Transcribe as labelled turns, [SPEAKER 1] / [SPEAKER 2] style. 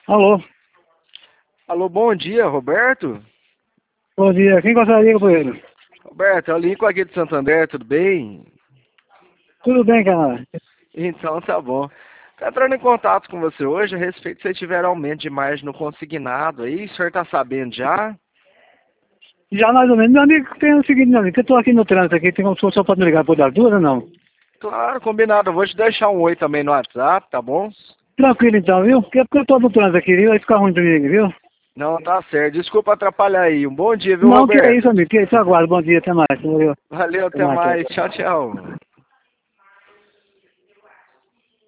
[SPEAKER 1] Alô,
[SPEAKER 2] Alô, bom dia, Roberto.
[SPEAKER 1] bom dia. Quem gostaria, companheiro?
[SPEAKER 2] Roberto, é o Lincoln aqui de Santander, tudo bem?
[SPEAKER 1] Tudo bem, cara?
[SPEAKER 2] Então tá bom. Tô entrando em contato com você hoje a respeito se tiver aumento de margem no consignado aí, o senhor tá sabendo já?
[SPEAKER 1] Já mais ou menos. Meu amigo, tem o seguinte, meu amigo, que eu tô aqui no trânsito aqui, tem como se só pode me ligar por das duas ou não?
[SPEAKER 2] Claro, combinado. Eu vou te deixar um oi também no WhatsApp, tá bom?
[SPEAKER 1] Tranquilo então, viu? Porque é porque eu tô no trânsito aqui, viu? Aí fica ruim pra mim, viu?
[SPEAKER 2] Não, tá certo. Desculpa atrapalhar aí. Um bom dia, viu,
[SPEAKER 1] Não, que é isso,
[SPEAKER 2] Roberto?
[SPEAKER 1] amigo, que é isso, aguardo. Bom dia, até mais. Valeu.
[SPEAKER 2] Valeu,
[SPEAKER 1] Até
[SPEAKER 2] até
[SPEAKER 1] mais, tchau,
[SPEAKER 2] mais.
[SPEAKER 1] tchau.
[SPEAKER 2] Tchau, tchau.